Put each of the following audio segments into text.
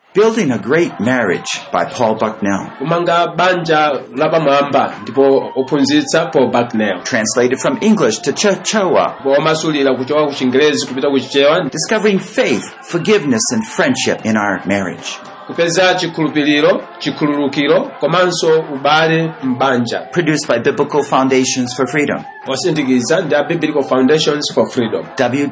Building a Great Marriage by Paul Bucknell. Kumanga banja lapamwamba ndipo ophunzitsa Paul Bucknell. Translated from English to Chichewa. Bomasulira kuchoka ku Chingerezi kupita ku Chichewa. Discovering faith, forgiveness, and friendship in our marriage. Kupeza chikhulupiriro, chikhululukiro, komanso ubale mbanja. Produced by Biblical Foundations for Freedom. Osindikiza ndi Biblical Foundations for Freedom.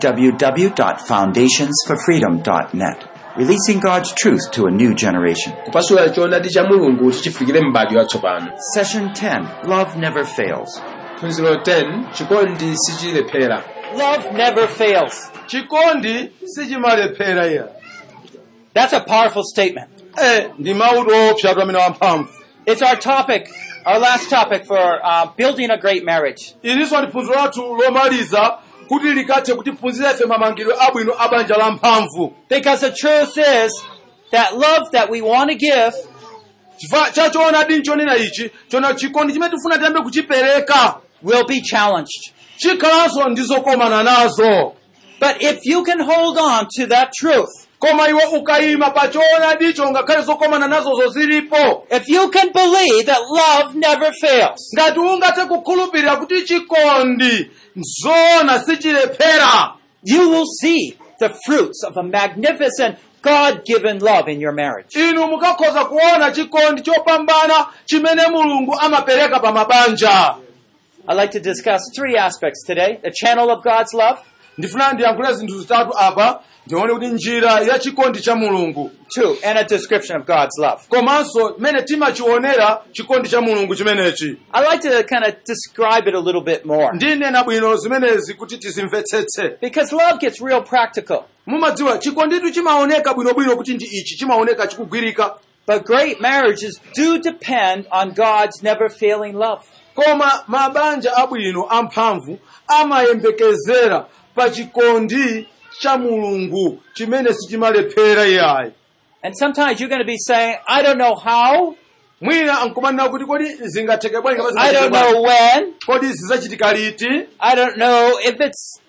www.foundationsforfreedom.net. Releasing God's truth to a new generation. Kupasula choonadi cha Mulungu chifikire m'badwo watsopano. Session 10. Love never fails. Phunziro 10. Chikondi sichilephera. Love never fails. Chikondi sichimalephera ya. That's a powerful statement. Ndi mawu opsa amene wamphamvu. It's our topic, our last topic for building a great marriage. Ilinso ndi phunziro lathu lomaliza kuti likathe kutiphunzira ife mamangidwe abwino abanja la mphamvu. Because the truth is that love that we want to give chachoona dinchonena ichi chona chikondi chimene tifuna tiyambe kuchipereka will be challenged. chikhalanso ndizokomana nazo. But if you can hold on to that truth, koma iwe ukayima pachoona dicho ngakhale zokomana nazo zozilipo, if you can believe that love never fails, ngati ungathe kukhulupirira kuti chikondi nzona sichilephera, you will see the fruits of a magnificent God-given love in your marriage. inu mukakhoza kuona chikondi chopambana chimene Mulungu amapereka pa mabanja. I'd like to discuss three aspects today. The channel of God's love. Ndifuna ndiyankhule zinthu zitatu apa, ndione kuti njira ya chikondi cha Mulungu. 2, and a description of God's love. Komanso mene timachionera chikondi cha Mulungu chimenechi. I'd like to kind of describe it a little bit more. Ndinena bwino zimenezi kuti tizimvetsetse. Because love gets real practical. Mumadziwa chikonditu chimaoneka bwinobwino kuti ndi ichi chimaoneka chikugwirika. But great marriages do depend on God's never failing love. Koma mabanja abwino amphamvu amayembekezera pa chikondi cha Mulungu chimene sichimalephera yayi. And sometimes you're going to be saying, I don't know how. Mwina ankumanena kuti kodi zingatheke bwanji kapena I don't know when. kodi zizachitika liti. I don't know if it's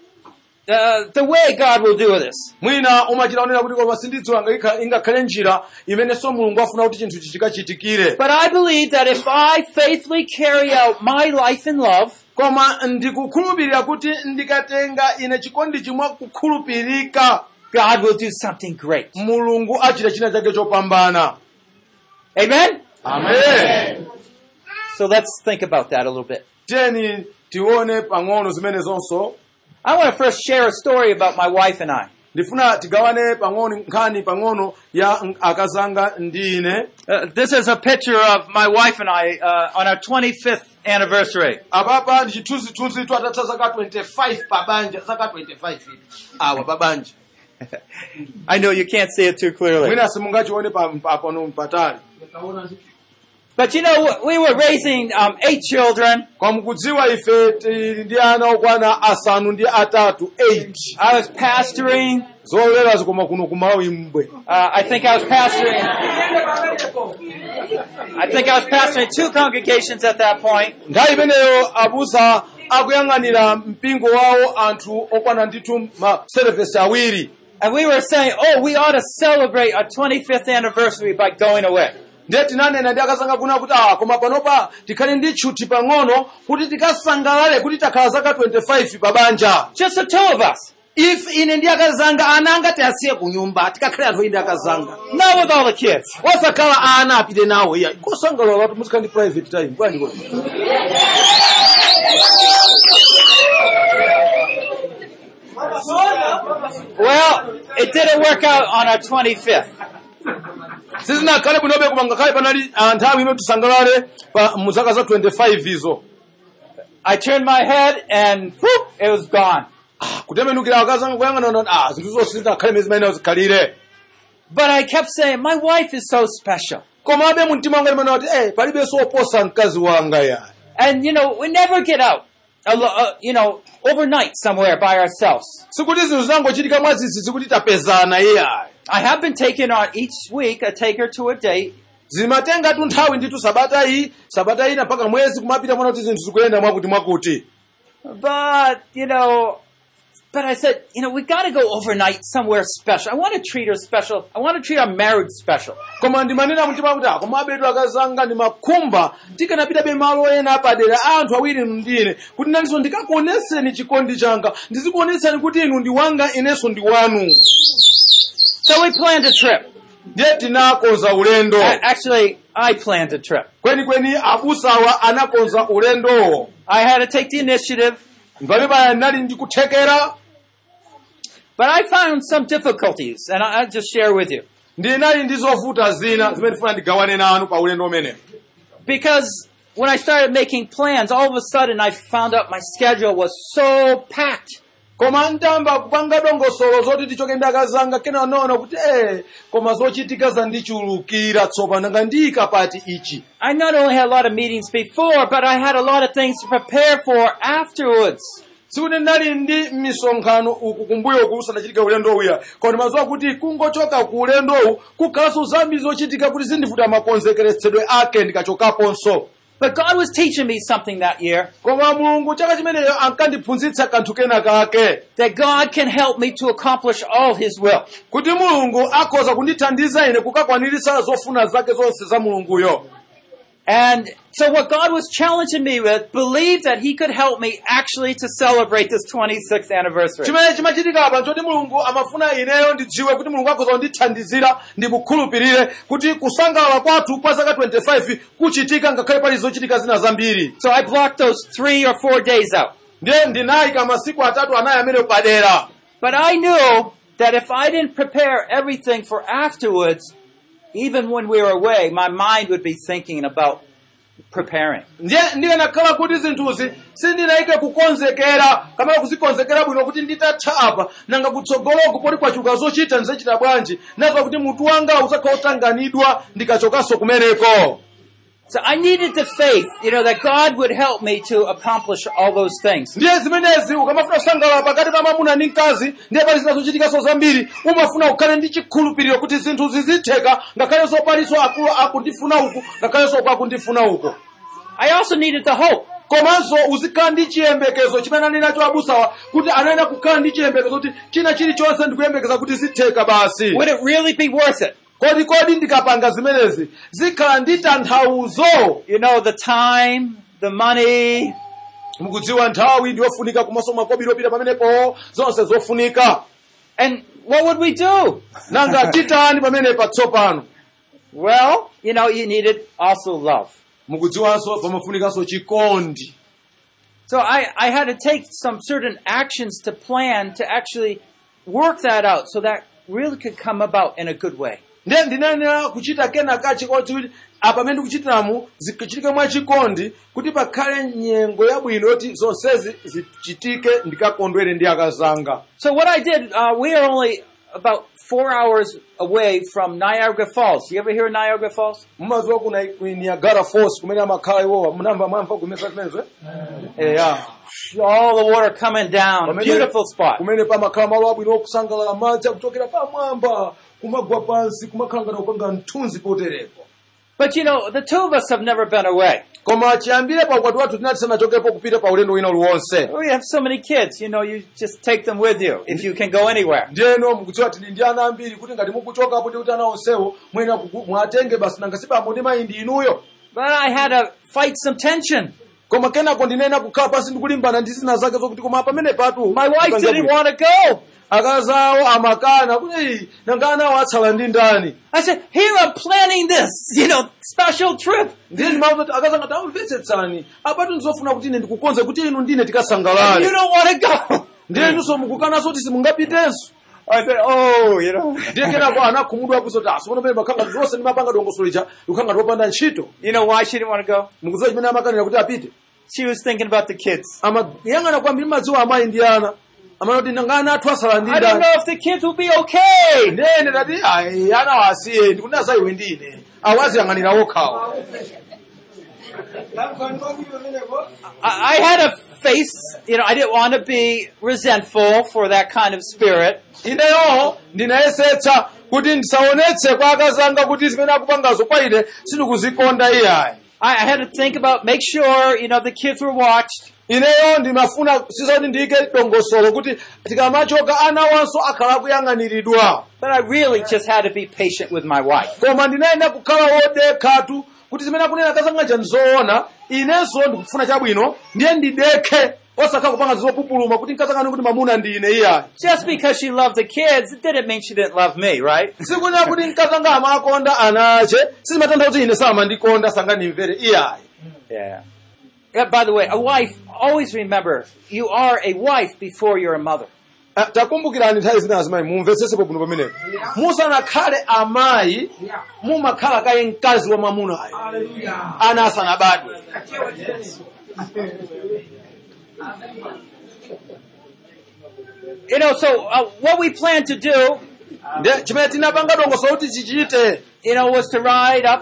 the way God will do this. Mwina umachitaonera kuti koma sindidziwa ingakhale njira imenenso Mulungu afuna kuti chinthu chichikachitikire. But I believe that if I faithfully carry out my life in love, koma ndikukhulupirira kuti ndikatenga ine chikondi chimwe kukhulupirika, God will do something great. Mulungu achita china chake chopambana. Amen? Amen. So let's think about that a little bit. Tiyeni tione pang'ono zimene zonso. I want to first share a story about my wife and I. Ndifuna tigawane pang'ono nkhani pang'ono ya akazanga ndi ine. This is a picture of my wife and I on our 25th anniversary. Apapa ndi chithunzithunzi atatha zaka 25 pabanja, zaka 25 awa pabanja. I know you can't see it too clearly. Mwina simungachione pano patali. But you know, we were raising 8 children. Kwa mukudziwa ife ndi ana okwana asanu ndi atatu, 8. I was pastoring. Zolera zikoma kuno kumawi mbwe. I think I was pastoring 2 congregations at that point. Nthawi imeneyo abusa akuyang'anira mpingo wawo anthu okwana ndithu ma service awiri. And we were saying, oh, we ought to celebrate our 25th anniversary by going away. Ndiye tinanena ndi akazanga kuna kuti koma panopa tikhale ndi tchuthi pang'ono kuti tikasangalale kuti takhala zaka 25 pabanja. Just the 2 of us. If ine ndi akazanga ananga tiyasiye ku nyumba tikakhale anthu ndi akazanga. Not with all the kids. Osakhala ana apite nawo iya. Kusangalala kuti muzikhala ndi private time. Bwanji kuti. Well, it didn't work out on our 25th. Sizinakhale bwinobe koma ngakhale panali nthawi ino tisangalale pa muzaka za 25 izo. I turned my head and whoop, it was gone. Kutembenukira akazanga kuyang'ana zinthu zonse zinakhale mezi maina zikhalire. But I kept saying, my wife is so special. Komabe mumtima wanga limene wati palibe soposa mkazi wanga ya. And you know, we never get out, overnight somewhere by ourselves. Sikuti zinthu zangochitika mwazizi zikuti tapezana iya. I have been taking on each week, I take her to a date. Zimatenga tu nthawi nditu sabata ina mpaka mwezi kumapita mwana kuti zinthu zikuyenda mwakuti. But, But I said, we got to go overnight somewhere special. I want to treat her special. I want to treat our marriage special. Koma ndimanena mtima kuti koma abedu akazanga ndi makhumba tikanapita be malo ena apadera anthu awiri ndine kuti naninso ndikakuoneseni chikondi changa ndizikuonetsani kuti inu ndi wanga inenso ndi wanu. So we planned a trip. Ndiye tinakonza ulendo. Actually, I planned a trip. Kweni abusawa anakonza ulendowo. I had to take the initiative. Ngaliba nali ndikuthekera. But I found some difficulties, and I'll just share with you. Ndinali ndizovuta zina zimene ndifuna ndigawane nanu pa ulendo umene. Because when I started making plans, all of a sudden I found out my schedule was so packed. Koma ndamba kupanga dongosolo zoti tichoke ndakazanga kena nono kuti koma zochitika zandichulukira tsopano ngandika pati ichi. I not only had a lot of meetings before, but I had a lot of things to prepare for afterwards. Sikuti ndali ndi misonkhano uku kumbuyo kusanachitika ulendo uya. Koma mazuwa kuti kungochoka ku ulendo kukhalanso zambiri zochitika kuti zindivuta makonzekeretsedwe ake ndikachokaponso. But God was teaching me something that year. Koma Mulungu chaka chimeneyo ankandiphunzitsa kanthu kena kake. That God can help me to accomplish all His will. Kuti Mulungu akhoza kundithandiza ine kukakwaniritsa zofuna zake zonse za Mulunguyo. And so what God was challenging me with, believe that He could help me actually to celebrate this 26th anniversary. Chimene chimachitika apa nchoti Mulungu amafuna ineyo ndidziwe kuti Mulungu akhoza kundithandizira ndikukhulupirire kuti kusangalala kwathu kwa zaka 25 kuchitika ngakhale pali zochitika zina zambiri. So I blocked those 3 or 4 days out. Ndiye ndinayika masiku atatu anayi amene padera. But I knew that if I didn't prepare everything for afterwards, even when we were away, my mind would be thinking about preparing. Ndiye nakhala kuti zinthuzi sindinayike kukonzekera kamala kuzikonzekera bwino kuti nditatha apa nanga kutsogoloko poti kwachuka zochita ndizochita bwanji nazo kuti mutu wanga uzakhala utanganidwa ndikachokanso kumeneko. So I needed the faith, that God would help me to accomplish all those things. Ndiye zimenezi ukamafuna kusangalala pakati pa mwamuna ndi mkazi ndiye pali zina zochitikanso zambiri umafuna ukhale ndi chikhulupiriro kuti zinthu zizitheka ngakhalenso palinso akulu akundifuna uku ngakhalenso akundifuna uko. I also needed the hope. Komanso uzikhala ndi chiyembekezo chimene ali nacho abusawa kuti anayenera kukhala ndi chiyembekezo kuti china chilichonse ndikuyembekeza kuti zitheka basi. Would it really be worth it? Kodi ndikapanga zimenezi zikhala ndi tanthauzo. The time, the money. Mukudziwa nthawi ndiyofunika komanso makobiri opita pamenepo zonse zofunika. And what would we do? Nanga titani pamene patsopano. Well, you needed also love. Mukudziwanso pamafunikanso chikondi. So I had to take some certain actions to plan to actually work that out so that really could come about in a good way. Ndiye ndinanena kuchita kena kachikondi kuti apa pamene ndikuchitiramu zichitika mwa chikondi kuti pakhale nyengo yabwino yoti zonsezi zichitike ndikakondwere ndi akazanga. So what I did, we are only about 4 hours away from Niagara Falls. You ever hear of Niagara Falls? Mumaziwa kuna Niagara Falls kumene amakhala iwowa mwamva kumesa zimenezo? Yeah. All the water coming down. Beautiful spot. Kumene pamakhala malo abwino okusangalala madzi akuchokera pamwamba kumagwa pansi kumakhala ngati kupanga mthunzi poterepo. But the two of us have never been away. Koma chiyambire pa ukwati wathu tinasanachokepo kupita pa ulendo wina uliwonse. We have so many kids, you just take them with you if you can go anywhere. Ndiyeno mukudziwa tili ndi ana ambiri kuti ngati mukuchokapo ndi kuti ana onsewo mwina mwatenge basi nanga sipambo ndi mayi ndi inuyo. But I had to fight some tension. Koma kenako ndinena kukhala pasi ndikulimbana ndi zina zake zokuti koma pamene patu. My wife didn't want to go. Akazawo amakana kuti nanga anawo atsala ndi ndani. I said, here I'm planning this, special trip. Ndiye ndimauza akazanga tamvetsetsani. Apatu nzofuna kuti ine ndikukonze kuti inu ndine tikasangalale. You don't want to go. Ndiye nunso mukukana kuti simungapitenso. I said, Ndiye kenako anakhumudwa kuti asipona pamene pakhanga zonse ndimapanga dongosolo ukhanga topanda ntchito. You know why she didn't want to go? Mukudziwa chimene amakanira kuti apite. She was thinking about the kids. Yangana kwambiri madziwa amayi ndi ana. Amanoti nangana athu asala ndi ndani. I don't know if the kids will be okay. Ndene ndati ana wasiye ndikunasa iwe ndine. Awaziyang'anira okhawo. I had a face, I didn't want to be resentful for that kind of spirit. Ineyo ndinayesetsa kuti ndisaonetse kwa akazanga kuti zimene akupangazo kwa ine sindikuzikonda iyayi. I had to think about, make sure, the kids were watched. ineyo ndimafuna sizoti ndiyike dongosolo kuti tikamachoka ana wanso akhala kuyang'aniridwa. But I really just had to be patient with my wife. Koma ndinayenda kukhala wodekhatu kuti zimene akunena kazanga nzoona, inenso ndikufuna chabwino ndiye ndidekhe osakhala kupanga zopupuluma kuti nkazangani kuti mamuna ndi ine iyayi. Just because she loved the kids, it didn't mean she didn't love me, right? Sikunya kuti nkazanga amakonda anache, sizimatanthauza kuti ine samandikonda sanganimvere iyayi. Yeah. By the way, a wife, always remember, you are a wife before you're a mother. Takumbukirani nthawi zina azimayi mumvetsetsepo bwino pamenepo. Musanakhale amayi, mumakhala kaye mkazi wa mwamunayo. Ana asanabadwe. So what we plan to do, chimene tinapanga dongosolo kuti tichite, was to ride up.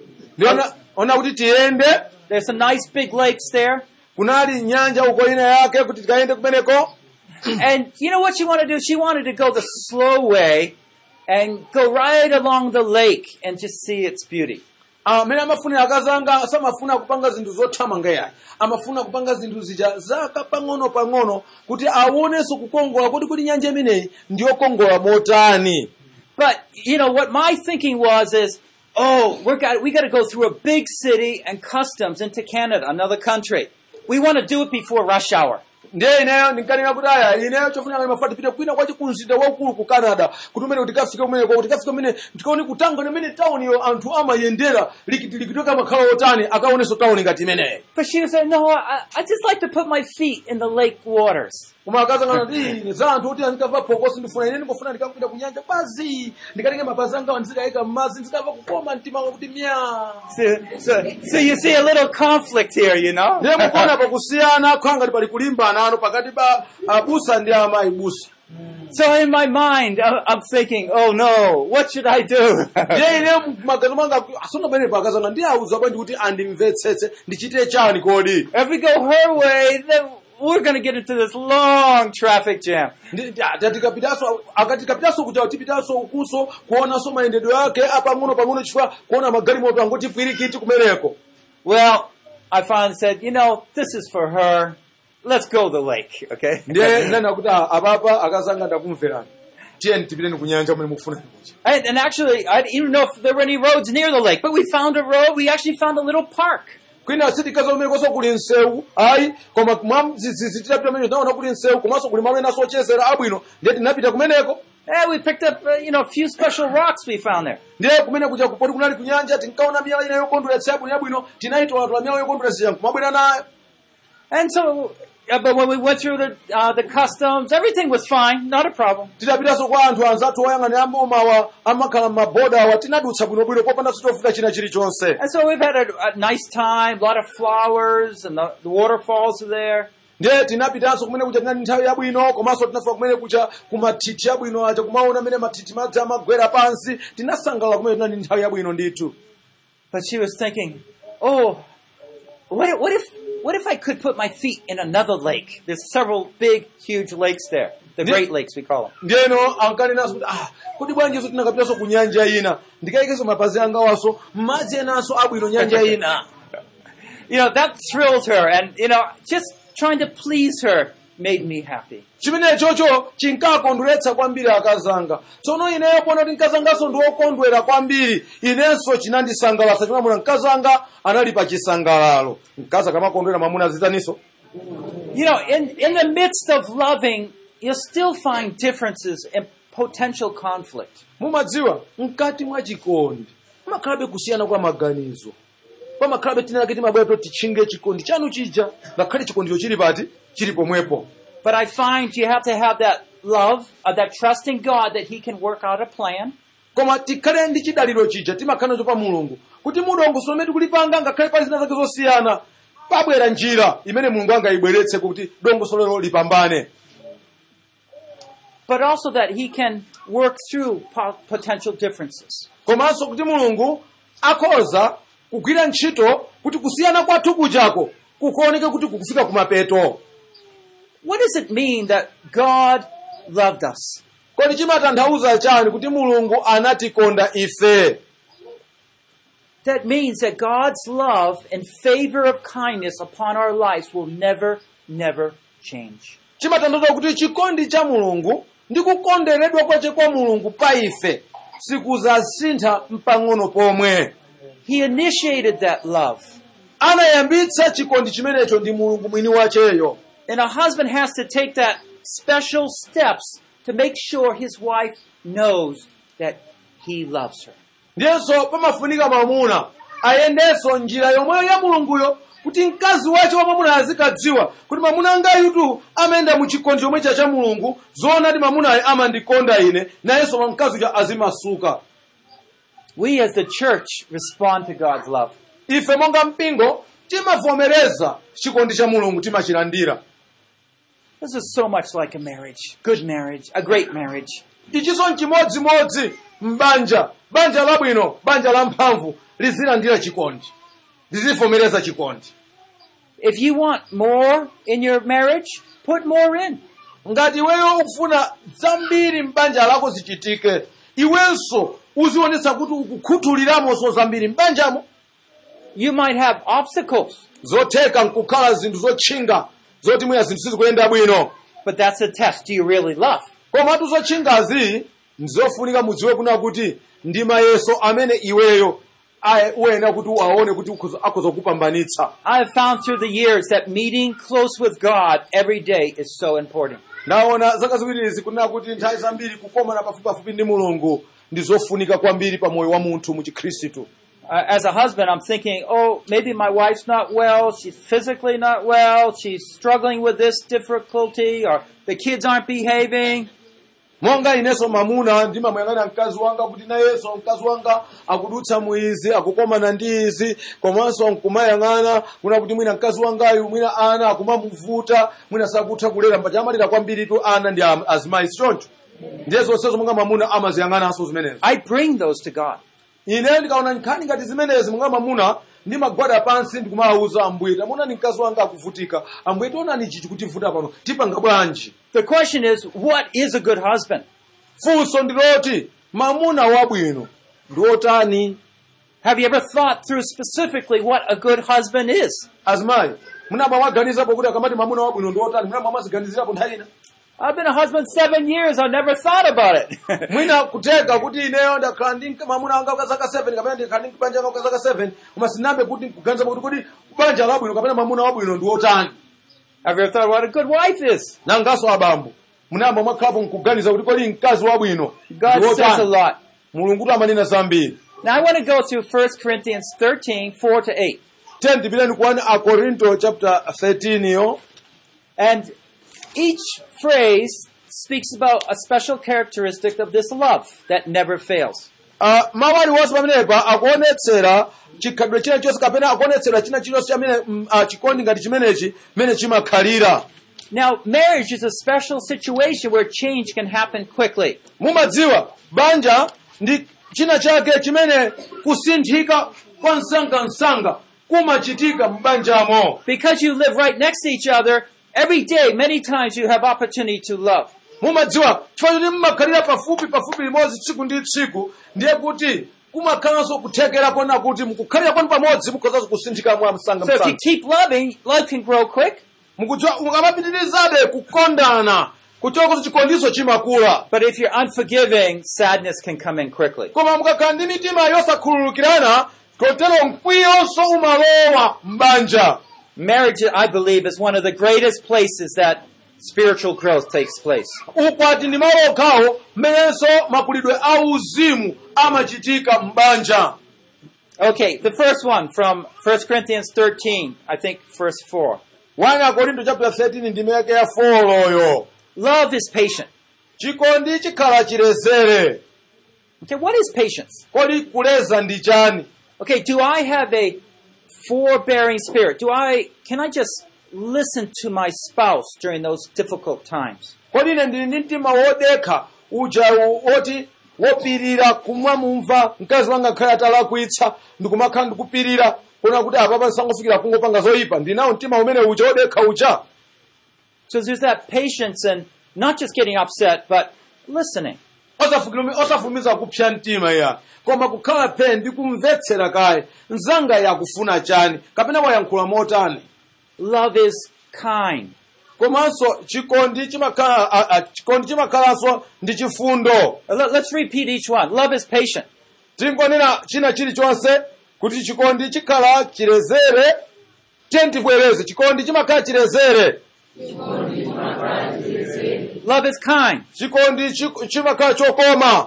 Ona kuti tiyende. There's some nice big lakes there. Kunali nyanja uko ina yake kuti tikaende kumeneko. And you know what she wanted to do? She wanted to go the slow way and go right along the lake and just see its beauty. Mene amafuna akazanga samafuna kupanga zinthu zothamanga yayi. Amafuna kupanga zinthu zija zaka pang'ono kuti aonenso kukongola kuti nyanja imeneyi ndiyokongola motani. But what my thinking was is, we got to go through a big city and customs into Canada, another country. We want to do it before rush hour. Ndiye ineyo ndinkanena kuti aya ineyo chofuna mafati pita kwina kwachi kumzinda waukulu ku Canada kuti umene tikafika kumeneko kuti tikafika umene tikaone kutanga nemene town yo anthu amayendera likitoka makhala otani akaonenso town ngati imeneyi. But she said, no, I just like to put my feet in the lake waters. Kuma akazanga ndi za anthu kuti andikava phokosi ndifuna ine ndingofuna ndikapita ku nyanja basi ndikatenge mapazi anga ndizikayika m'madzi ndikava kukoma mtima kuti mya. So you see a little conflict here, Ndiye mukona pakusiyana khanga ndi pali kulimbana ano pakati pa abusa ndi amayi busa. So in my mind, I'm thinking, oh no, what should I do? Ndiye ine magazi manga asonga pa akazanga ndi auza bwanji kuti andimvetsetse ndichite chani kodi. If we go her way, then we're going to get into this long traffic jam. Akatikapitanso kuti tipitanso ukuso kuonanso mayendedwe yake apang'ono chifukwa kuona magalimoto angoti pwirikiti kumeneko. Well, I finally said, this is for her. Let's go the lake, okay? Ndiye nana kuti ababa akazanga ndakumverani. Tiyeni tipiteni ku nyanja mwe mukufuna kuja. And actually, I didn't even know if there were any roads near the lake, but we found a road. We actually found a little park. Kwina sitikaza umene koso kuli nsewu ayi koma mwamzizizi tidapita mene naona kuli nsewu komanso kuli malo ena sochezera abwino ndiye tinapita kumeneko. We picked up a few special rocks we found there. Ndiye kumene kuja kupoti kunali kunyanja tinkaona miyala ina yokondweretsa yabwino tinayitola miyala yokondweretsa kumabwera nayo. And so but when we went through the customs, everything was fine, not a problem. Tidapitanso kwa anthu anzathu oyang'anira amawa amakhala maboda awa tinadutsa bwinobwino popanda sitofuta china chilichonse. And so we've had a nice time, a lot of flowers, and the waterfalls are there. Ndiye tinapitanso kumene kuja tinali nthawi yabwino komanso tinafika kumene kuja kumathithi yabwino aja kumaona amene mathithi madzi amagwera pansi tinasangalala kumene tinali nthawi yabwino ndithu. But she was thinking, what if I could put my feet in another lake? There's several big, huge lakes there. The Great Lakes, we call them. Ndiyeno ankanenaso kuti kuti bwanji zo tinakapitanso ku nyanja ina ndikaikeso mapazi anga waso madzi enanso abwino nyanja ina. That thrilled her, and just trying to please her made me happy. Chimene chocho chinkakondweretsa kwambiri akazanga. Tsono ineyo pona kuti nkazangaso ndiwokondwera kwambiri inenso chinandisangalatsa chimamuna nkazanga anali pa chisangalalo. Mkaza kamakondwera mamuna zitaniso. In the midst of loving, you'll still find differences and potential conflict. Mumadziwa mkati mwa chikondi makhalabe kusiyana kwa maganizo. Pamakhalabe tinakiti mabweto tichinge chikondi chanu chija ngakhale chikondicho chili pati chili pomwepo. But I find you have to have that love, that trust in God that He can work out a plan. Koma tikhale ndi chidaliro chija timakhanacho pa Mulungu kuti Mulungu someti kulipanga ngakhale pali zina zake zosiyana pabwera njira imene Mulungu angayibweretse kuti dongosolo lipambane. But also that He can work through potential differences. Komanso kuti Mulungu akhoza kugwira ntchito kuti kusiyana kwathu kujako kukuoneke kuti kukufika kumapeto. What does it mean that God loved us? Kodi chimatanthauza chani kuti Mulungu anatikonda ife? that means that God's love and favor of kindness upon our lives will never, never change. chimatanthauza kuti chikondi cha mulungu ndi kukonderedwa kwace kwa mulungu pa ife sikuzasintha mpang'ono pomwe. He initiated that love. Anayambitsa chikondi chimenecho ndi mulungu mwini wacheyo. And a husband has to take that special steps to make sure his wife knows that he loves her. Ndiyenso pamafunika mwamuna ayendenso njira yomweyo ya mulunguyo kuti mkazi wace wa mwamuna azikadziwa kuti mwamuna angayutu amenda mu chikondi chomwe cha mulungu zoona ti mwamuna amandikonda ine nayenso mkazi uja azimasuka. We as the church respond to God's love. Ife monga mpingo timavomereza chikondi cha mulungu timachilandira. This is so much like a marriage, good marriage, a great marriage. Ichisoni chimodzimodzi banja labwino, banja la mphamvu lizilandira chikondi, lizivomereza chikondi. If you want more in your marriage, put more in. Ngati iweyo ukufuna zambiri mbanja lako zichitike, iwenso uzionetsa kuti ukukhuthuliramo zambiri mbanjamo. You might have obstacles, Zotheka nkukhala zinthu zotchinga zoti mwina zinthu sizikuyenda bwino. but that's a test. Do you really love? Komatu zotchingazi nzofunika mudziwe kuna kuti ndi mayeso amene iweyo uyenera kuti uwaone kuti akhoza kupambanitsa. I have found through the years that meeting close with God every day is so important. Naona zaka ziwirizi kunena kuti nthawi zambiri kukomana pafupipafupi ndi mulungu ndi zofunika kwambiri pa moyo wa munthu mu Chikhristu. As a husband, I'm thinking, oh, maybe my wife's not well, she's physically not well, she's struggling with this difficulty, or the kids aren't behaving. Monga inenso mamuna ndimamuyang'ana mkazi wanga kuti nayenso mkazi wanga akudutsa muizi akukomana ndi izi komanso nkumayang'ana kuna kuti mwina mkazi wangayu mwina ana akumamuvuta mwina sakutha kulera mpacha amalira kwambiri tu ana ndi azimayi choncho. Ndiye zonsezo monga mamuna amaziyang'ananso zimenezo. I bring those to God. Ine ndikaona nkhani ngati zimenezi monga mamuna ndimagwada pansi ndikumawuza Ambuye tamona ni mkazi wanga akuvutika, Ambuye tionani chichi kutivuta pano tipanga bwanji. The question is, what is a good husband? Funso ndiloti mamuna wabwino ndiotani. Have you ever thought through specifically what a good husband is? Azimayi munaba waganizapo kuti akamati mamuna wabwino ndiotani munaba mwaziganizirapo nthawi ina. I've been a husband 7 years, I've never thought about it. Mwina kuteka kuti ineyo ndakhala ndi mamuna wanga kwa zaka 7 kapena ndikhala ndi banja langa kwa zaka 7 koma sinambe kuti kuganiza kuti banja labwino kapena mamuna wabwino ndiotani. Have you ever thought what a good wife is? Nangaso abambo munamba mwakhalapo nkuganiza kuti kodi mkazi wabwino God says a lot. mulungu amanena zambiri. Now I want to go to 1 Corinthians 13, 4 to 8. Tipitani kuona Akorinto chapter 13 yo. And each phrase speaks about a special characteristic of this love that never fails. Mawali wonse pamenepa akuonetsera chikhalidwe china chonse kapena akuonetsera china chilonse chamene chikondi ngati chimenechi mene chimakhalira. Now, marriage is a special situation where change can happen quickly. Mumadziwa banja ndi china chake chimene kusinthika kwa msanga kumachitika mbanjamo. Because you live right next to each other, every day, many times you have opportunity to love. Mumadziwa chifukwa kuti mmakhalira pafupi limodzi tsiku ndi tsiku ndiye kuti kumakhalanso kuthekera kona kuti mukukhalira kwanu pamodzi mukhoza kusinthika mwa msanga. So if you keep loving, love can grow quick. Mukudziwa mukamapitirizabe kukondana kuchoka kuti chikondiso chimakula. But if you're unforgiving, sadness can come in quickly. Koma mukakhala ndi mitima yosakhululukirana kotero mkwiyonso umalowa mbanja. Marriage, I believe, is one of the greatest places that spiritual growth takes place. Ukwati ndi malo okhawo mmenenso makulidwe auzimu amachitika mbanja. Okay, the first one from 1 Corinthians 13, I think verse 4. 1 Korinto chapter 13 ndime yake ya 4 loyo. Love is patient. Chikondi chikhala chilezere. Okay, what is patience? Kodi kuleza ndi chani? Okay, do I have a forbearing spirit? Can I just listen to my spouse during those difficult times? Kodi ine ndili ndi mtima wodekha uja woti wopirira kumamumva mkazi wanga khaya talakwitsa ndikumakhala ndikupirira kuna kuti apa pasangofikira kungopanga zoyipa ndinawo mtima umene uja wodekha uja. So there's that patience and not just getting upset, but listening. osafumiza kupsya mtima ya koma kukhala phe ndi kumvetsera kaye mzanga yakufuna chani kapena wayankhula motani. Love is kind. Komanso chikondi chimakhalanso ndi chifundo. Let's repeat each one. Love is patient. Tingonena china chilichonse kuti chikondi chikhala chilezere. Tibwereze chikondi chimakhala chilezere. Love is kind. Chikondi chimakhala chokoma.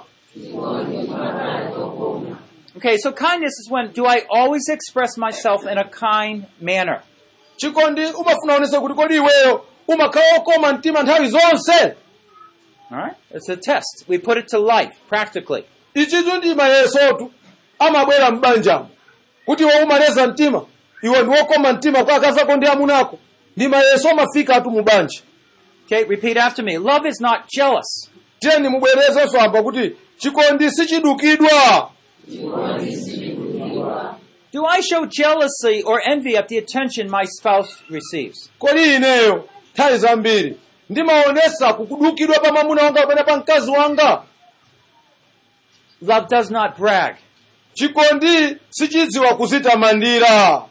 Okay, so kindness is when do I always express myself in a kind manner? Chikondi umafuna onese kuti kodi iweyo umakhala okoma mtima nthawi zonse. All right? It's a test. We put it to life, practically. Ichitu ndi mayesotu amabwera m'banjamu kuti iwe umaleza mtima iwe ndi wokoma mtima kwa akazako ndi amunako ndi mayeso amafika atu mu banja. Okay, repeat after me. Love is not jealous. Tiyeni mubwerezenso apa kuti chikondi sichidukidwa. Do I show jealousy or envy at the attention my spouse receives? Kodi ineyo nthawi zambiri ndimaonesa kukudukidwa pa mwamuna wanga kapena pa mkazi wanga. Love does not brag. Chikondi sichidziwa kuzitamandira.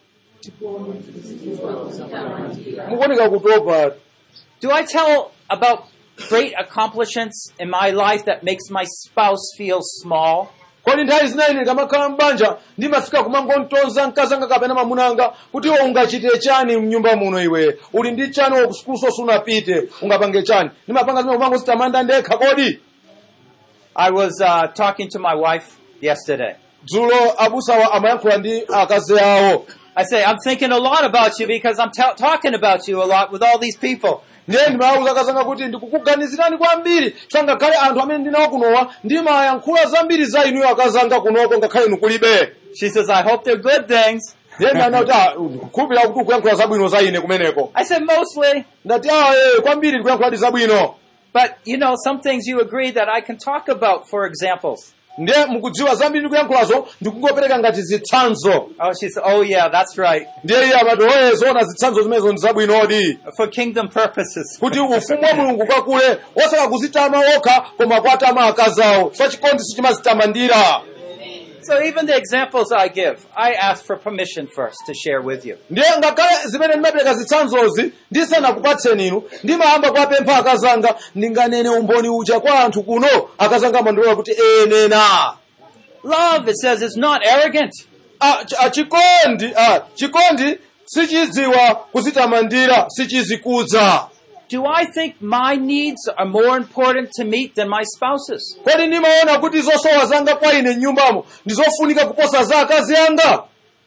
Mukuoneka kutopa. Do I tell about great accomplishments in my life that makes my spouse feel small? Kodi nthawi zinayi ndikamakhala m'banja ndimafika kumangontonza mkazi anga kapena mwamuna anga kuti iwe ungachite chani mnyumba muno iwe uli ndi chani wakusukuluso sunapite ungapange chani ndimapanga zimene umangozitamanda ndekha kodi. I was talking to my wife yesterday. Dzulo abusawa amayankhula ndi akazi awo. I say, I'm thinking a lot about you because I'm talking about you a lot with all these people. Ndiye ndimawuza akazanga kuti ndikukuganizirani kwambiri sangakhale anthu amene ndinawo kunowa ndimayankhula zambiri za inuyo akazanga kunoko ngakhale inu kulibe. She says, I hope they're good things. Ndiye ndinati ndikukhulupirira kuti ukuyankhula zabwino za ine kumeneko. I said, mostly. Ndati kwambiri ndikuyankhula zabwino. But, you know, some things you agree that I can talk about, for examples. Ndiye mukudziwa zambiri ndikuyankhulazo ndikungopereka ngati zitsanzo. Oh, she said, oh yeah, that's right. Ndiye iye amati zoona zitsanzo zimenezo ndi zabwinodi. For kingdom purposes. Kuti ufumu wa Mulungu kwakule osaka kuzitama okha koma kwatama akazawo. So chikondi sichimazitamandira. So even the examples I give, I ask for permission first to share with you. Ndiye ngakhale zimene ndimapereka zitsanzozi ndisanakupatseni inu ndimayamba kuwapempha akazanga ndinganene umboni uja kwa anthu kuno akazanga amandilola kuti nena. Love, it says, is not arrogant. Chikondi sichidziwa kuzitamandira sichizikudza. Do I think my needs are more important to meet than my spouse's? Kodi ndimaona kuti zosowa zanga kwa ine nyumbamo ndizofunika kuposa za akazi anga?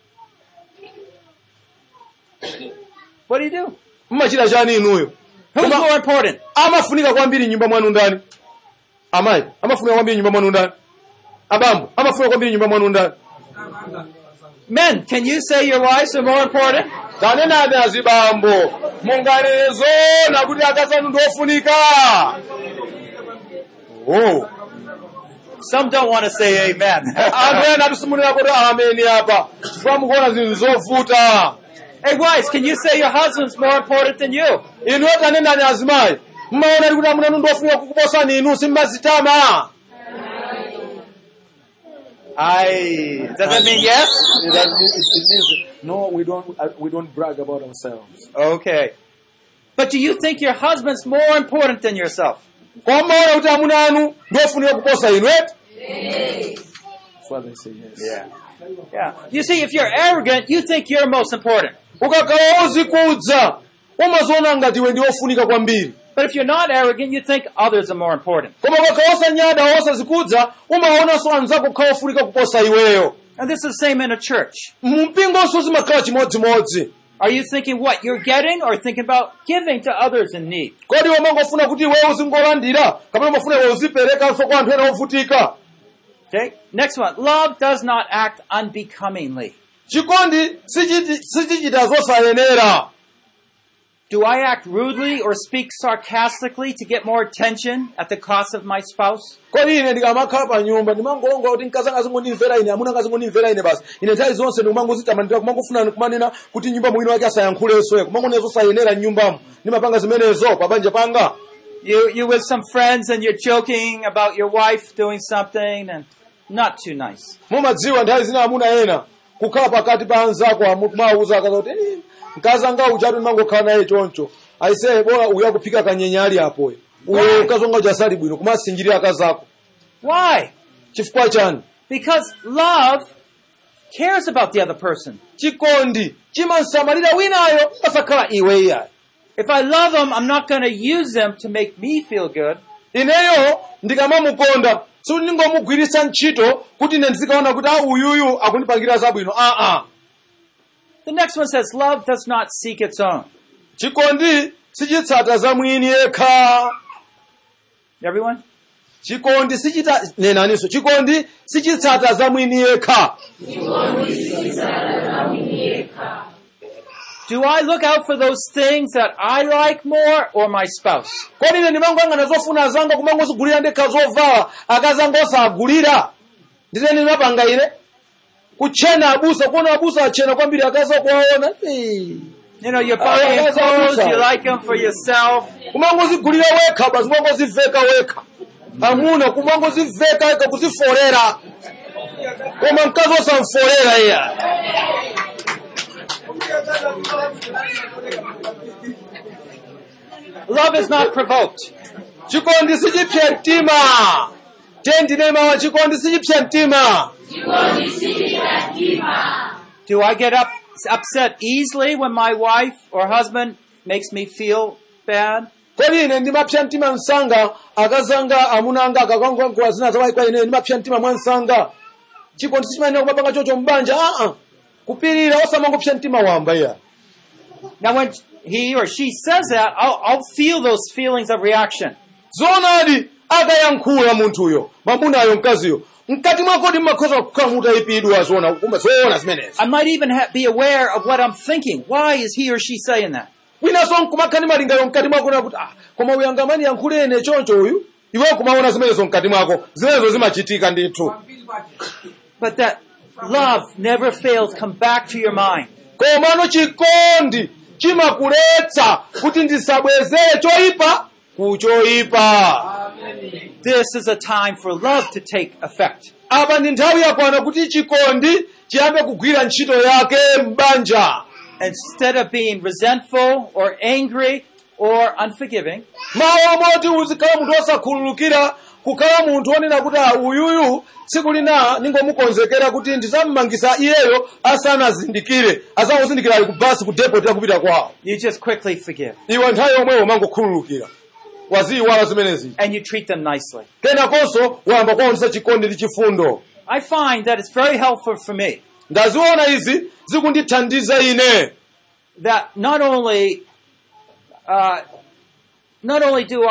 What do you do? Mmachita chani inuyo? Who's more important? Amafunika kwambiri nyumba mwanu ndani? Amayi, amafunika kwambiri nyumba mwanu ndani? Abambo, amafunika kwambiri nyumba mwanu ndani? Men, can you say your wives are more important? Kanenani azibambo, munganezo na kuti akazanu ndofunika. Oh. Some don't want to say amen. Amen, atusimunira kuti amen hapa. Chifukwa mukuona zinthu zovuta. Hey wives, can you say your husband's more important than you? Inu kanenani azimayi, mmaona kuti amuna ndofunika kukuposani inu simmazitama. Does that mean yes? It means no, we don't brag about ourselves. Okay. But do you think your husband's more important than yourself? Kwa maana kuti amuna anu ndofunika kuposa inu eti? Father say yes. Yeah. You see, if you're arrogant, you think you're most important. Ukakhala ozikudza, umaziona ngati iwe ndi ofunika kwambiri. But if you're not arrogant, you think others are more important. Koma ukakhala osanyada osazikudza, umaonanso anzako kukhala ofunika kuposa iweyo. And this is the same in a church. Mumpingonso zimakhala chimodzimodzi. Are you thinking what you're getting or thinking about giving to others in need? Kodi umangofuna kuti iweyo uzingolandira, kapena umafuna iwe uziperekanso kwa anthu ena ovutika? Okay. Next one. Love does not act unbecomingly. Chikondi sichichita zosayenera. Do I act rudely or speak sarcastically to get more attention at the cost of my spouse? Kodi ine ndikamakhala pa nyumba ndimangolonga kuti mkazanga azingondimvera ine amuna azingondimvera ine basi. Ine nthawi zonse ndikumangozitamanira kumangofuna kumanena kuti nyumba mwini wake asayankhulenso kumangonezo sayenera nyumbamo. Ndimapanga zimenezo pa banja panga. You with some friends and you're joking about your wife doing something and not too nice. Mumadziwa nthawi zina amuna ena kukhala pakati pa anzako mawuza akaza kuti mkazi anga uchatu mangokhala naye choncho aisee bora uya kuphika kanyenyali apo uyo ukazonga uchasali bwino kumasinjirira akazako. Why? Chifukwa chani? Because love cares about the other person. Chikondi chimansamalira winayo pasakhala iwe iya. If I love them, I'm not going to use them to make me feel good. Ineyo ndikamamukonda sindingomugwiritsa ntchito kuti ine ndizikaona kuti uyuyu akundipangira zabwino. The next one says, love does not seek its own. Chikondi sichitsata za mwini yekha. Everyone? Chikondi sichita nenaniso. Chikondi sichitsata za mwini yekha. Do I look out for those things that I like more or my spouse? Kodi ine ndimanganga nazofuna zanga kumangozigulira ndekha zovala akazanga osagulira. Ndine ndinapanga ine kuchena abusa kuona abusa achena kwambiri akaza kuwaona. You know, you're buying clothes, you like them for yourself. Kumangozigulira wekha basi kumangoziveka wekha. Amuna kumangoziveka wekha kuziforera. Koma mkazi osamforera iya. Love is not provoked. Chikondi sichipsa mtima. Tendi nema wa chikondi sichipsa mtima. Do I get upset easily when my wife or husband makes me feel bad? Kodi ine ndimapsa mtima msanga akazanga amunanga akakangwa zina zawayi kwa ine ndimapsa mtima mwansanga. Chikondi sichimanena kumapanga chocho mbanja. Kupirira osamangopsa mtima wamba iya. Now when he or she says that, I'll feel those feelings of reaction. Zonadi akayankhula munthuyo mamunayo mkaziyo mkati mwako ndimakhoza kukhala mutayipidwa zona zimenezo. I might even be aware of what I'm thinking. Why is he or she saying that? Winaso nkumakhani malingaliro mkati mwako nakuti koma uyu angamani yankhule ene choncho uyu iwe kumaona zimenezo mkati mwako zimenezo zimachitika ndithu. But that love never fails come back to your mind. Komano chikondi chimakuletsa kuti ndisabwezere choyipa kuchoyipa. This is a time for love to take effect. Apa ndi nthawi yakwana kuti chikondi chiyambe kugwira ntchito yake m'banja. Instead of being resentful or angry or unforgiving, mawu moti uzikhala munthu osakhululukira kukhala munthu onena kuti uyuyu tsiku lina ningomukonzekera kuti ndizammangisa iyeyo asanazindikire azangozindikira ali ku basi ku depot yakupita kwawo. you just quickly forgive. Iwe nthawi yomweyo mangokhululukira waziyiwala zimenezi. And you treat them nicely. Kenakonso wayamba kuwaonesa chikondi ndi chifundo. I find that it's very helpful for me Ndaziona izi zikundithandiza ine. that not only do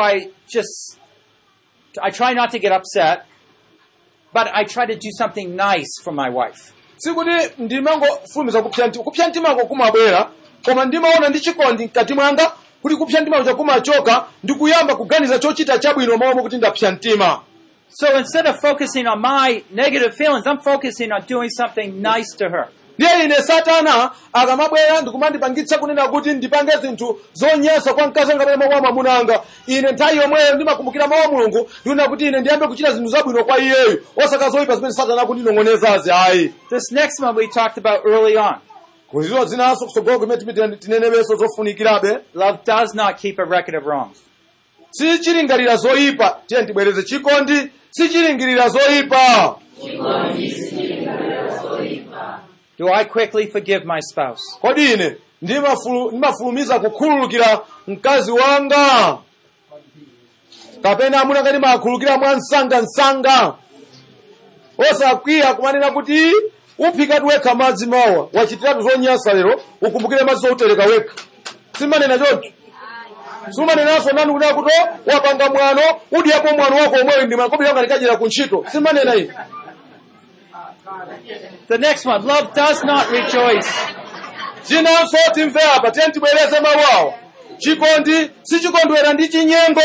I try not to get upset, but I try to do something nice for my wife. Sikuti ndimangofulumiza kupsa mtimako kumabwera koma ndimaona ndi chikondi mkati mwanga kuti kupsa mtimako chakumachoka ndikuyamba kuganiza chochita chabwino momwe kuti ndapsa mtima. So instead of focusing on my negative feelings, I'm focusing on doing something nice to her. Ndiye ine Satana akamabwera ndikumandipangitsa kunena kuti ndipange zinthu zonyasa kwa mkazi wanga pamene mwa mwamunanga. Ine nthawi yomweyo ndimakumbukira mawu a Mulungu ndiona kuti ine ndiyambe kuchita zinthu zabwino kwa iyeyo osaka zoyipa zimene Satana akundinong'onezazi ayi. This next one we talked about early on. Kuzizo zinaso kusogolo kumene tinenebeso zofunikirabe. Love does not keep a record of wrongs. Sichilingalira zoyipa. Tiye tibwereze chikondi sichilingirira zoyipa. Do I quickly forgive my spouse? Kodi ine ndimafulumiza kukhululukira mkazi wanga kapena amuna ngati makhululukira mwansanga osakwiya kumanena kuti uphikatu wekha madzi mawa wachitiratu zonyasa lero ukumbukire madzi outereka wekha. Simanena choncho. Simanenanso nanu kunena kuti wapanga mwano udiyapo mwano wako omweyo ndi makobiri wanga likajera ku ntchito. Simanena iyi. The next one, love does not rejoice. Chinanso timve apa tiye tibwereze mawu awo. Chikondi sichikondwera ndi chinyengo.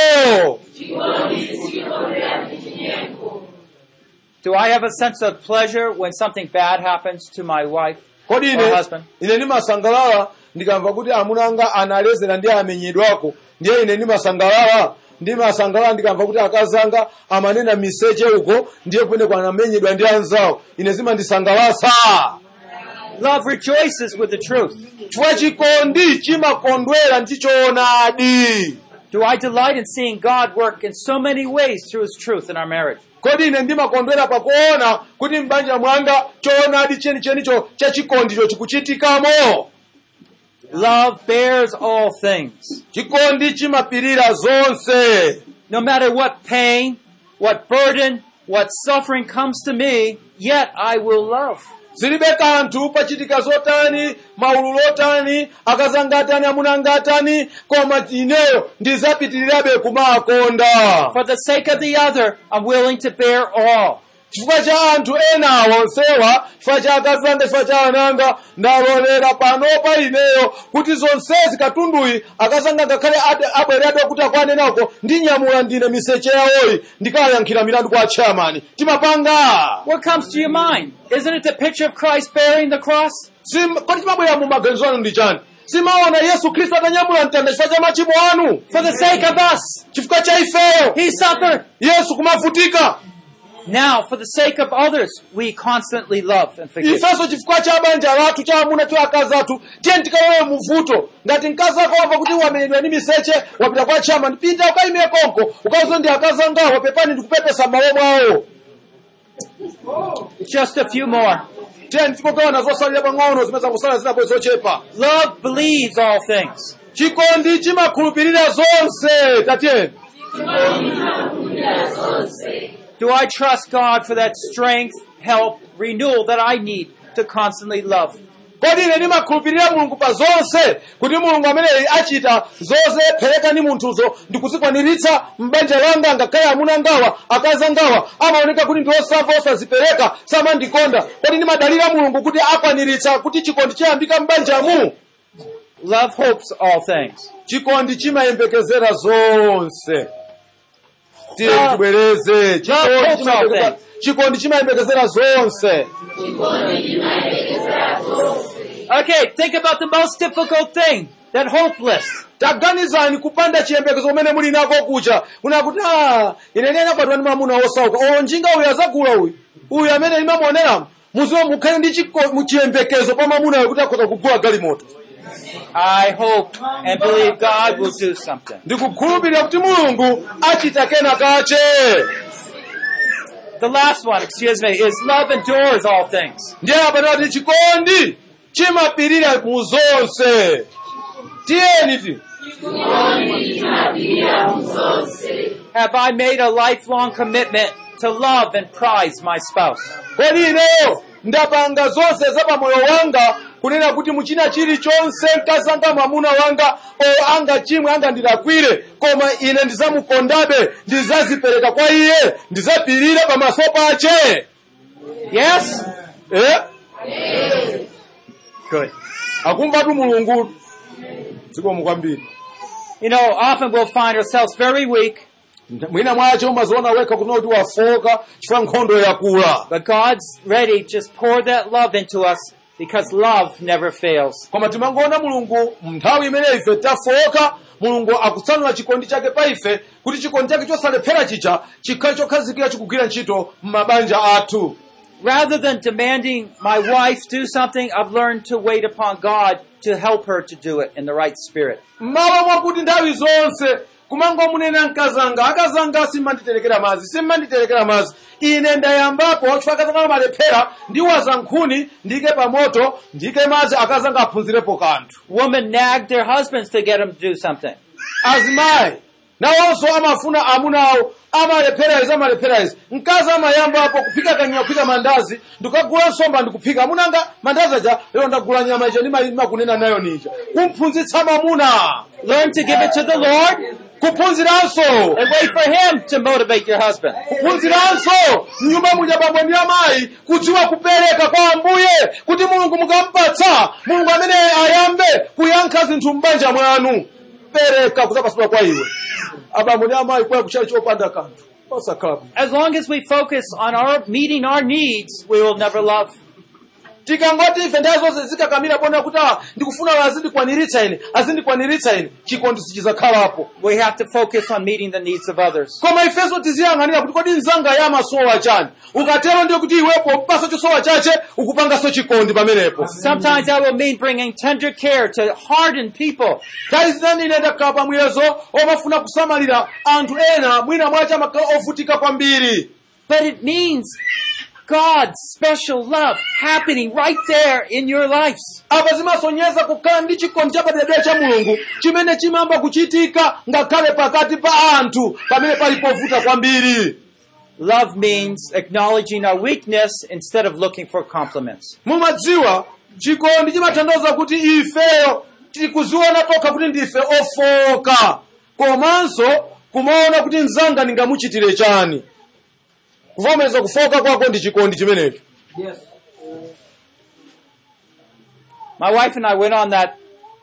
Do I have a sense of pleasure when something bad happens to my wife Kodi or husband? ine ndimasangalala ndikamva kuti amunanga analezera ndi amenyedwako. Ndiye ine ndimasangalala ndimasangalala ndikamva kuti akazanga amanena miseche uko ndiye kumene kwanamenyedwa ndi anzawo ine zimandisangalatsa. Love rejoices with the truth. chifukwa chikondi chimakondwera ndi choonadi. Do I delight in seeing God work in so many ways through His truth in our marriage? Kodi ine ndimakondwera pakuona kuti m'banja mwanga choonadi chenichenicho chachikondicho chikuchitikamo. Love bears all things. Chikondi chimapirira zonse. No matter what pain, what burden, what suffering comes to me, yet I will love. Zilibe kanthu pachitika zotani, maululu otani, akazanga atani, amuna ngatani, koma ineyo ndizapitirirabe kumakonda. For the sake of the other, I'm willing to bear all. Chifukwa cha anthu enawo onsewa, chifukwa cha akazanga, chifukwa cha ananga, ndalolera panopa ineyo kuti zonsezi katunduyi akazanga ngakhale abweredwa kuti akwanenako ndinyamula ndine miseche yawoyi ndikayankhira milandu kwa chairman. Timapanga. What comes to your mind? Isn't it the picture of Christ bearing the cross? Kodi chimabwera mu maganizo anu ndi chani? Simaona Yesu Kristo atanyamula mtanda chifukwa cha machimo anu. For the sake of us, Chifukwa cha ifeyo. He suffered. Yesu kumavutika. Now, for the sake of others, we constantly love and forgive. Ifeso chifukwa cha banja lathu cha amuna cha akazi athu tiye tikalowe muvuto ngati mkazi ako wamva kuti wamenyedwa ndi miseche wapita kwa chama ndipita ukaime konko ukauzo ndi akazi angawo pepani ndikupepesa mawo mwawo. Just a few more. Tiye tikogawana zosalira pang'ono zimene zakusala zinapo zochepa. Love believes all things. Chikondi chimakhulupirira zonse. Tatiyeni. Do I trust God for that strength, help, renewal that I need to constantly love? Kodi ine ndimakhulupirira Mulungu pa zonse kuti Mulungu amene achita zonse pereka ni munthuzo ndikuzikwaniritsa m'banja langa ngakhale amuna ngawa akazi angawa amaoneka kuti ndi osamva osazipereka samandikonda. Kodi ndimadalira Mulungu kuti akwaniritsa kuti chikondi chiyambika m'banjamu. Love hopes all things. Chikondi chimayembekezera zonse. Tiye tibwereze. Chikondi chimayembekezera zonse. Okay, think about the most difficult thing, that hopeless. Taganizani kupanda chiyembekezo umene muli nako kucha. Unakuti ine nena patwa ndi mamuna osauka. Njinga uyu azakula uyu. Uyu amene imamuonera muziwo mukhale ndi chiyembekezo pa mamuna kuti akhoza kugula galimoto. I hope and believe God will do something. Ndikukhulupirira kuti Mulungu achita kena kache. The last one, is love endures all things. Ndiye apanati chikondi chimapirira mu zonse. Tiyeni ti. Have I made a lifelong commitment to love and prize my spouse? Kodi ineyo ndapanga zonse za pamoyo wanga kunena kuti muchina chilichonse mkazi anga mwamuna wanga anga chimwe anga ndilakwire koma ine ndizamukondabe ndizazipereka kwa iye ndizapirira pamaso pache. Yes? Good. Akumva tu Mulungu. Zikomo kwambiri. You know, often we'll find ourselves very weak. Mwina mwacho umaziona weka kunoti wafoka chifukwa nkhondo yakula. But God's ready to just pour that love into us because love never fails. Koma timangoona Mulungu nthawi imene ife tafoka Mulungu akutsanula chikondi chake pa ife kuti chikondi chake chosalephera chicha chikhale chokhazikira chikugwira ntchito m'mabanja athu. Rather than demanding my wife do something, I've learned to wait upon God to help her to do it in the right spirit. Mmawa mwakuti nthawi zonse kumango munena nkazanga akazanga simanditerekera mazi ine ndayambapo chifukwa akazanga malephera ndiwaza nkhuni ndike pa moto ndike mazi akazanga aphunzirepo kanthu. Women nag their husbands to get them to do something. Azimayi nawonso amafuna amunawo amalephera izi mkazi amayambapo kuphika kanyama kuphika mandazi ndikagula nsomba ndikuphika amunanga mandazi aja lero ndagula nyama ija ndimayima kunena nayo nija kumphunzitsa mamuna. Learn to give it to the Lord. Kuphunziranso. And wait for Him to motivate your husband. Kuphunziranso mnyumba muja bambo ndi amayi kudziwa kupereka kwa Ambuye kuti Mulungu mukampatsa Mulungu amene ayambe kuyankha zinthu m'banja mwanu. Pereka kuzapasula kwa iwe. Abambo ndi amayi kwa kuchali chopanda kanthu. As long as we focus on meeting our needs, we will never love. tikangoti ife nthawi zonse zikakamira pona kuti ndikufuna azindikwaniritsa ine chikondi sichizakhalapo. We have to focus on meeting the needs of others. Koma ifenso tiziyang'anira kuti kodi nzanga ya masowa chani. Ukatero ndiyo kuti iwepo mpaso chosowa chache ukupangaso chikondi pamenepo. Sometimes that will mean bringing tender care to hardened people. Nthawi zinani ine ndakhala pamwezo omafuna kusamalira anthu ena mwina mwacha makhala ovutika kwambiri. But it means God's special love happening right there in your lives. Apa zimasonyeza kukhala ndi chikondi chapadera cha Mulungu chimene chimamba kuchitika ngakhale pakati pa anthu pamene pali povuta kwambiri. Love means acknowledging our weakness instead of looking for compliments. Mumadziwa chikondi chimatanthauza kuti ifeyo tikuziona tokha kuti ndife ofoka komanso kumaona kuti mzanga ndingamuchitire chani. Kuvomereza kufoka kwako ndi chikondi chimenecho. Yes. My wife and I went on that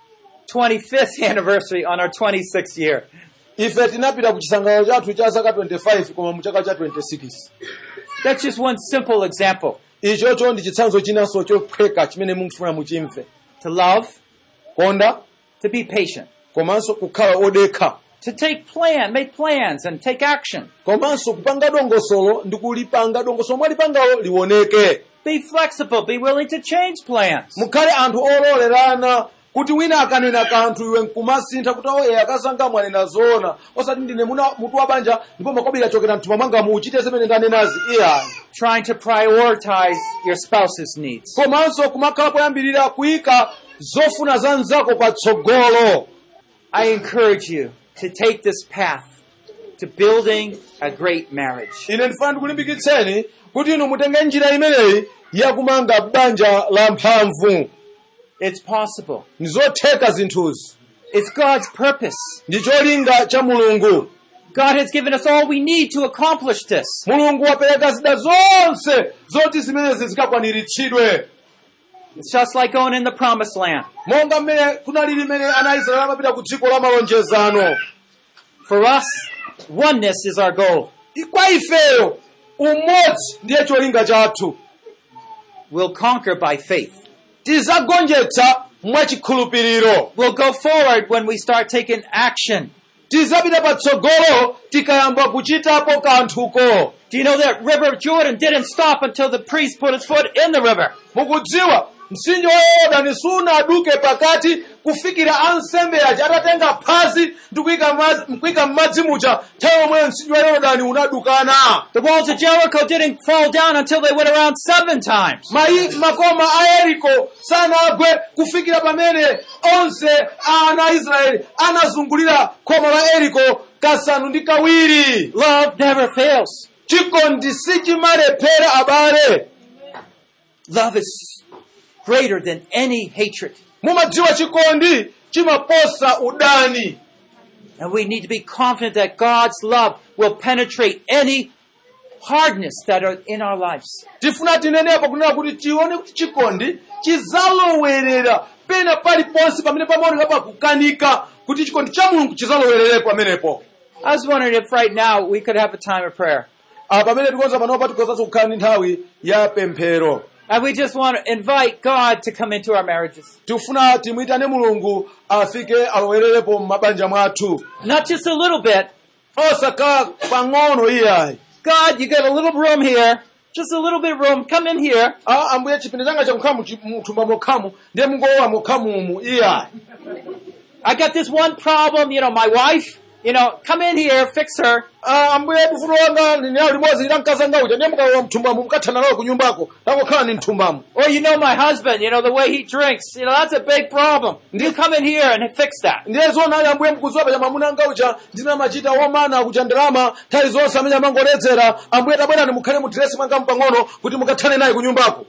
25th anniversary on our 26th year. Ife tinapita ku chisangalalo chathu cha zaka 25 koma mu chaka cha 26. That's just one simple example. Ichocho ndi chitsanzo chinanso chophweka chimene mukufuna muchimve. To love, konda, to be patient, komanso kukhala odekha, to make plans and take action. Komanso kupanga dongosolo ndi kulipanga dongosolo mwalipangalo liwoneke. Be flexible, be willing to change plans. Mukhale anthu ololerana kuti wina akanena kanthu iwe nkumasintha kuti akazanga mwanena zoona osati ndine mutu wa banja ndipo makobira chokera mthuma mwanga muuchite zimene ndanenazi iyayi. Trying to prioritize your spouse's needs. Komanso kumakhala poyambirira kuyika zofuna za mnzako patsogolo. I encourage you to take this path to building a great marriage. Ine ndifuna ndikulimbikitseni kuti inu mutenge njira imeneyi yakumanga banja la mphamvu. It's possible. Nizotheka zinthuzi. It's God's purpose. Ndi cholinga cha Mulungu. God has given us all we need to accomplish this. Mulungu wapereka zida zonse zoti zimenezi zikakwaniritsidwe. It's just like going in the promised land. Monga mmene kunalili mmene ana Israeli amapita ku dziko la malonjezano. For us, oneness is our goal. Kwa ifeyo umodzi ndiye cholinga chathu. We'll conquer by faith. Tizagonjetsa mwachikhulupiriro. We'll go forward when we start taking action. Tizapita patsogolo tikayamba kuchitapo kanthuko. Do you know that River Jordan didn't stop until the priest put his foot in the river? Mukudziwa mtsinje wa Yorodani sunaduke pakati kufikira ansembe aja atatenga phazi ndi kuyika m'madzi muja nthawi yomwe mtsinje wa Yorodani unadukana. The walls of Jericho didn't fall down until they went around 7 times. Makoma a Yeriko sanagwe kufikira pamene onse ana Israeli anazungulira khoma la Yeriko kasanu ndi kawiri. Love never fails. Chikondi sichimalephera abale. Love is greater than any hatred. Mumadziwa chikondi chimaposa udani. And we need to be confident that God's love will penetrate any hardness that are in our lives. Tifuna tinenepo kunena kuti tione kuti chikondi chizalowerera pena paliponse pamene pamaoneka pakukanika kuti chikondi cha Mulungu chizalowererepo pamenepo. I was wondering if right now we could have a time of prayer. Pamene tikonza panopa tikonzanso kukhala ndi nthawi ya pemphero. And we just want to invite God to come into our marriages. Tifuna timuyitane Mulungu afike alowererepo m'mabanja mwathu. Not just a little bit. Osakhala pang'ono iyayi. God, you got a little room here. Just a little bit of room. Come in here. Ambuye chipinda changa chakukhamu mthumba mokhamu ndiye mungowa mokhamumu iyayi. I got this one problem, my wife. Come in here, fix her. Ambuye bufulo wanga ndinayo limodzi ila mkazanga uja ndiye mukawa mthumbamu mukathana nawo kunyumbako takokhala ni mthumbamu. Or my husband, the way he drinks, that's a big problem. You come in here and fix that. Ndiye zona ali ambuye mkudziwa paja mwamuna anga uja ndina machita womana kuja ndalama nthawi zonse amene amangoledzera ambuye tabwerani mukhale mu dress mwanga mpang'ono kuti mukathane naye kunyumbako.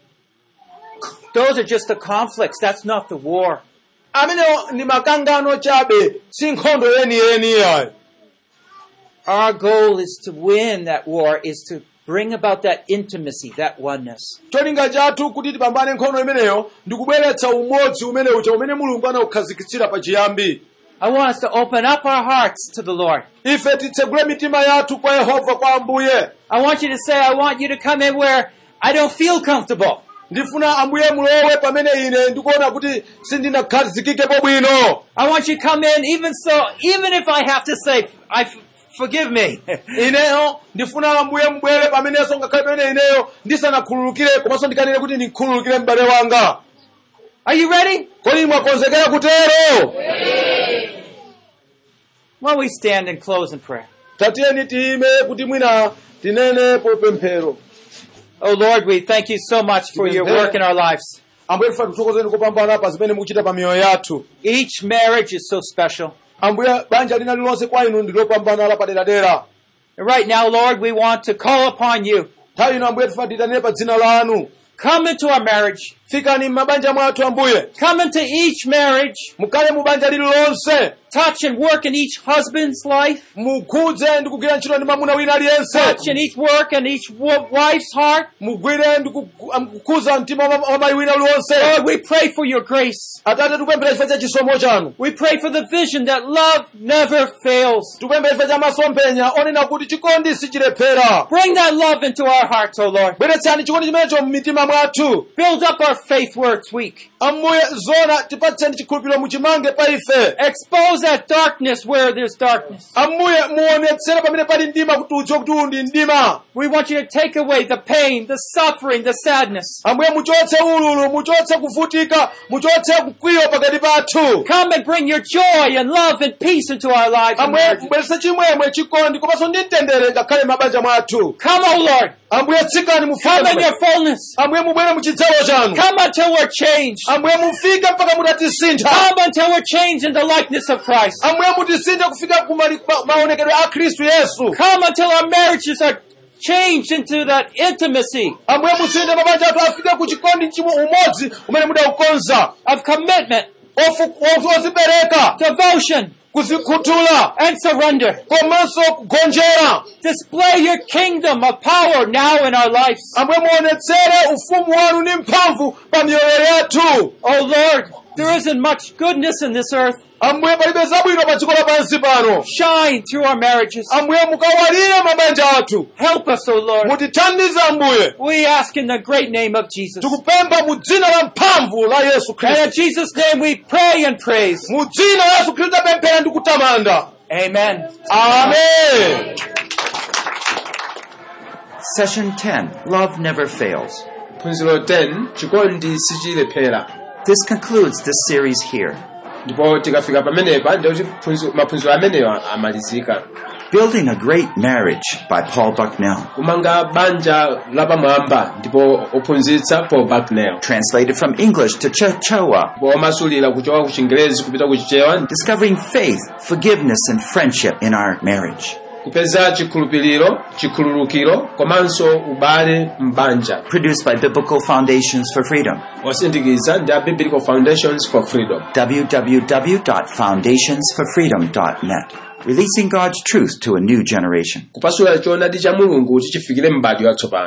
Those are just the conflicts. That's not the war. Amene ni makangano chabe si nkhondo yeniyeni yayi. Our goal is to win that war, is to bring about that intimacy, that oneness. Cholinga chathu kuti tipambane nkhondo imeneyo ndi kubweretsa umodzi umene ucha umene Mulungu anaukhazikitsira pachiyambi. I want us to open up our hearts to the Lord. Ife titsegule mitima yathu kwa Yehova kwa Ambuye. I want you to say, I want you to come in where I don't feel comfortable. ndifuna ambuye mulowe pamene ine ndikuona kuti sindinakhazikikepo bwino. I want you to come in even if I have to say, forgive me. Ineyo ndifuna ambuye mbwere pamenenso ngakhale pamene ineyo ndisanakhululukire komanso ndikanene kuti ndikhululukire m'bale wanga. Are you ready? Kodi mwakonzekera kutero? Why don't we stand and close in prayer? Tatiyeni tiyime kuti mwina tinene popemphero. Oh Lord, we thank you so much for your work in our lives. Ambuye tifa kuthokozeni kupambana pa zimene mukuchita pa miyoyo yathu. Each marriage is so special. Ambuye banja lina lilonse kwa inu ndilopambana la padera. And right now, Lord, we want to call upon you. Nthawi ino ambuye tifa titanene pa dzina lanu. Come into our marriage. Fikani m'mabanja mwathu ambuye. Come into each marriage. Mukale mu banja lililonse. Touch and work in each husband's life. Mukhudze ndi kugwira ntchito ndi mwamuna wina aliyense. Touch in each work and each wife's heart. Mugwire ndi kukhuza mtima wa mayi wina uliwonse. Lord, we pray for your grace. Atate tikupemphera chifukwa cha chisomo chanu. We pray for the vision that love never fails. Tikupemphera chifukwa cha masomphenya onena kuti chikondi sichilephera. Bring that love into our hearts, O Lord. Bweretsani chikondi chimenecho m'mitima mwathu. Build up our faith where it's weak. Ambuye zona tipatseni chikhulupiriro muchimange pa ife. Expose that darkness where there's darkness. Ambuye muonetsere pamene pali mdima kuti udziwe kuti uwu ndi mdima. We want you to take away the pain, the suffering, the sadness. Ambuye muchotse ululu, muchotse kuvutika, muchotse kukwiyo pakati pathu. Come and bring your joy and love and peace into our lives. Ambuye mbweretse chimwemwe chikondi komanso ndi mtendere ngakhale mabanja mwathu. Come, O Lord. Ambuye tsikani mufike. Come in your fullness. Ambuye mubwere muchidzalo chanu. Come until we're changed. Ambuye mufike mpaka mutatisintha. Come until we're changed in the likeness of Christ. Ambuye mutisinthe kufika maonekedwe a Khristu Yesu. Come until our marriages are changed into that intimacy. Ambuye musinthe mabanja athu afike ku chikondi umodzi umene mudaukonza. Of commitment. Ozipereka. Devotion. Kuzikhuthula. And surrender. Komanso kugonjera. Display your kingdom of power now in our lives. Ambuye muonetsere ufumu wanu ndi mphamvu pa miyoyo yathu. Oh Lord, there isn't much goodness in this earth. Ambuye palibe zabwino pa dziko lapansi pano. Shine through our marriages. Ambuye mukawalire mabanja athu. Help us, O Lord. Mutithandize Ambuye. We ask in the great name of Jesus. Tikupempha mu dzina la mphamvu la Yesu Khristu. And in Jesus' name we pray and praise. Mu dzina la Yesu Khristu tapemphera ndi kutamanda. Amen. Amen. Session 10. Love never fails. Phunziro 10 chikondi sichilephera. This concludes this series here. Ndipo tikafika pamenepa ndikuti maphunziro ameneyo amalizika. Building a Great Marriage by Paul Bucknell. Kumanga banja lapamwamba ndipo ophunzitsa Paul Bucknell. Translated from English to Chichewa. Ndipo omasulira kuchoka ku Chingerezi kupita ku Chichewa. Discovering faith, forgiveness, and friendship in our marriage. Kupeza chikhululukiro komanso ubale mbanja. Produced by Biblical Foundations for Freedom. Osindikiza ndi Biblical Foundations for Freedom. www.foundationsforfreedom.net. Releasing God's truth to a new generation. Kupasula choonadi cha Mulungu chichifikire m'badwo watsopano.